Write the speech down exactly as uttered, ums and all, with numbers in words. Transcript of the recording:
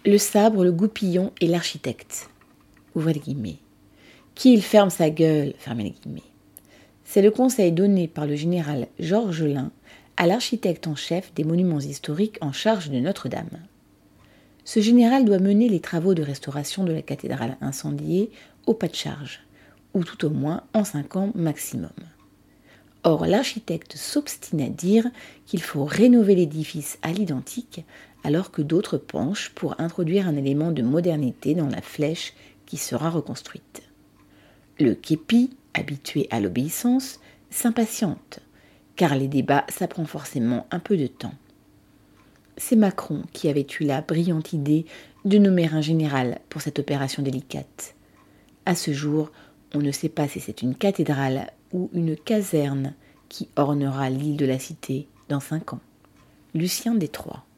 Le sabre, le goupillon et l'architecte. Ouvrez les guillemets. Qu'il ferme sa gueule, fermez les guillemets. C'est le conseil donné par le général Georges Lain à l'architecte en chef des monuments historiques en charge de Notre-Dame. Ce général doit mener les travaux de restauration de la cathédrale incendiée au pas de charge, ou tout au moins en cinq ans maximum. Or, l'architecte s'obstine à dire qu'il faut rénover l'édifice à l'identique, alors que d'autres penchent pour introduire un élément de modernité dans la flèche qui sera reconstruite. Le képi, habitué à l'obéissance, s'impatiente, car les débats, ça prend forcément un peu de temps. C'est Macron qui avait eu la brillante idée de nommer un général pour cette opération délicate. À ce jour, on ne sait pas si c'est une cathédrale ou une caserne qui ornera l'île de la Cité dans cinq ans. Lucien Détroit.